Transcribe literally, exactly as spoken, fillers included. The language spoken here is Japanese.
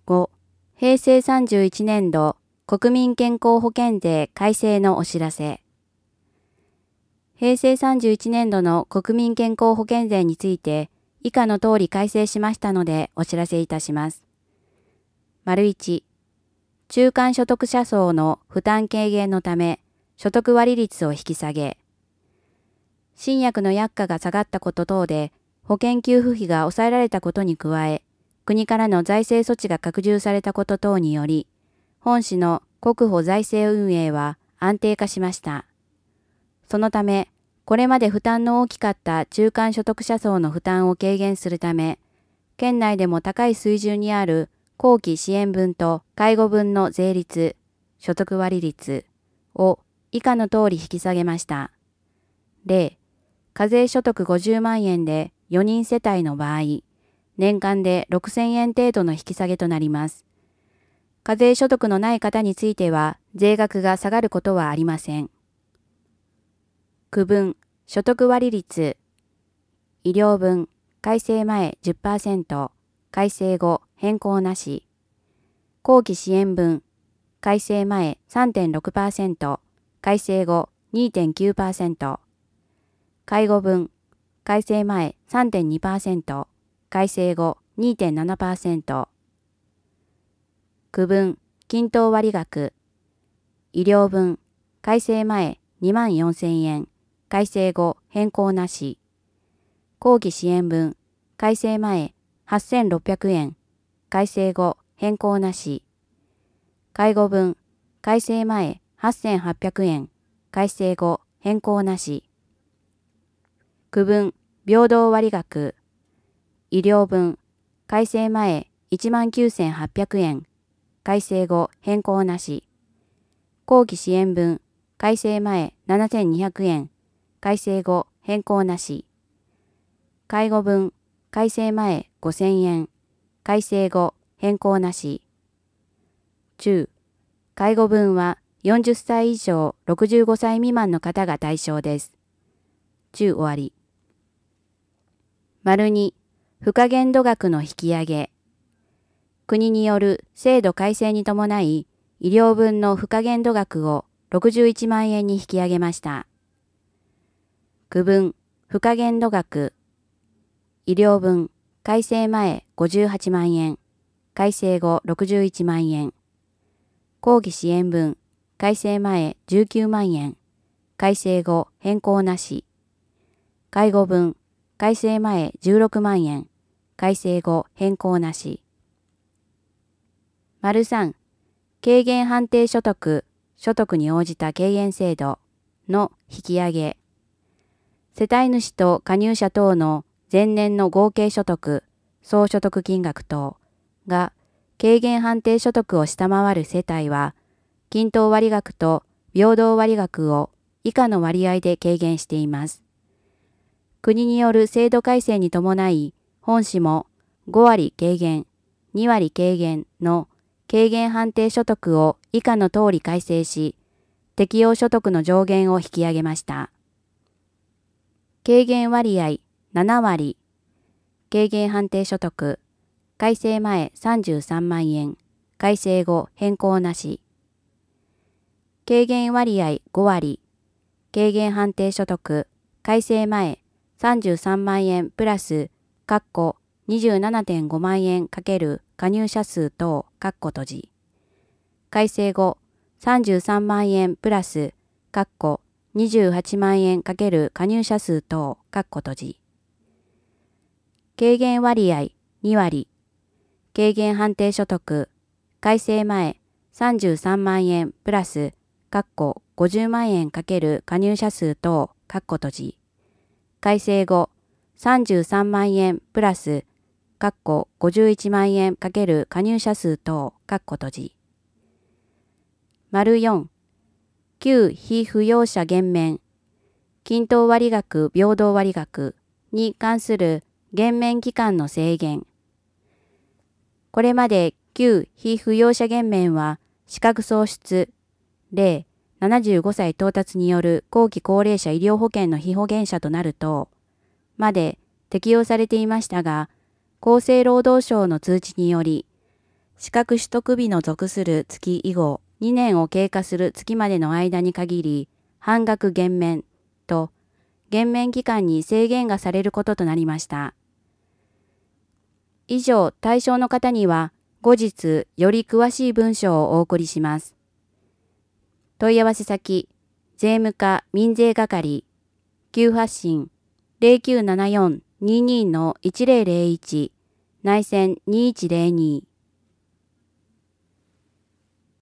ご、平成さんじゅういちねん度国民健康保険税改正のお知らせ。平成さんじゅういちねん度の国民健康保険税について以下の通り改正しましたのでお知らせいたします。丸いち、中間所得者層の負担軽減のため所得割率を引き下げ、新薬の薬価が下がったこと等で保険給付費が抑えられたことに加え、国からの財政措置が拡充されたこと等により、本市の国保財政運営は安定化しました。そのため、これまで負担の大きかった中間所得者層の負担を軽減するため、県内でも高い水準にある後期支援分と介護分の税率、所得割率を以下の通り引き下げました。例、課税所得ごじゅうまんえんでよにん世帯の場合、年間でろくせんえん程度の引き下げとなります。課税所得のない方については、税額が下がることはありません。区分、所得割率、医療分、改正前 じゅっパーセント、改正後変更なし。後期支援分、改正前 さんてんろくパーセント、改正後 にてんきゅうパーセント。介護分、改正前 さんてんにパーセント、改正後 にてんななパーセント。区分、均等割額、医療分、改正前にまんよんせんえん、改正後変更なし。後期支援分、改正前はっせんろっぴゃくえん、改正後変更なし。介護分、改正前はっせんはっぴゃくえん、改正後変更なし。区分、平等割額、医療分、改正前いちまんきゅうせんはっぴゃくえん、改正後変更なし。後期支援分、改正前ななせんにひゃくえん、改正後変更なし。介護分、改正前ごせんえん、改正後変更なし。中、介護分はよんじゅっさい以上ろくじゅうごさい未満の方が対象です。中終わり。丸に、付加限度額の引き上げ。国による制度改正に伴い、医療分の付加限度額をろくじゅういちまんえんに引き上げました。区分、付加限度額。医療分、改正前ごじゅうはちまんえん、改正後ろくじゅういちまんえん。後期支援分、改正前じゅうきゅうまんえん、改正後変更なし。介護分、改正前じゅうろくまんえん、改正後変更なし。丸さん、軽減判定所得、所得に応じた軽減制度の引き上げ。世帯主と加入者等の前年の合計所得、総所得金額等が軽減判定所得を下回る世帯は、均等割額と平等割額を以下の割合で軽減しています。国による制度改正に伴い、本市もごわり軽減、にわり軽減の軽減判定所得を以下の通り改正し、適用所得の上限を引き上げました。軽減割合ななわり、軽減判定所得、改正前さんじゅうさんまんえん、改正後変更なし。軽減割合ごわり、軽減判定所得、改正前さんじゅうさんまんえんプラス、括弧 にじゅうななてんごまんえん×加入者数等、括弧閉じ。改正後、さんじゅうさんまんえんプラス、括弧にじゅうはちまんえん×加入者数等、括弧閉じ。軽減割合にわり、軽減判定所得、改正前さんじゅうさんまんえんプラス、括弧ごじゅうまんえん×加入者数等、括弧閉じ。改正後、さんじゅうさんまんえんプラス、括弧ごじゅういちまんえん×加入者数等、括弧閉じ。丸よん、旧被扶養者減免、均等割額平等割額に関する減免期間の制限。これまで旧被扶養者減免は資格喪失、例ななじゅうごさい到達による後期高齢者医療保険の被保険者となると、まで適用されていましたが、厚生労働省の通知により、 資格取得日の属する月以後にねんを経過する月までの間に限り、半額減免と減免期間に制限がされることとなりました。以上、対象の方には後日より詳しい文書をお送りします。問い合わせ先、税務課民税係、急発信 ゼロきゅうななよんにーにーのいちゼロゼロいち 内線にいちゼロに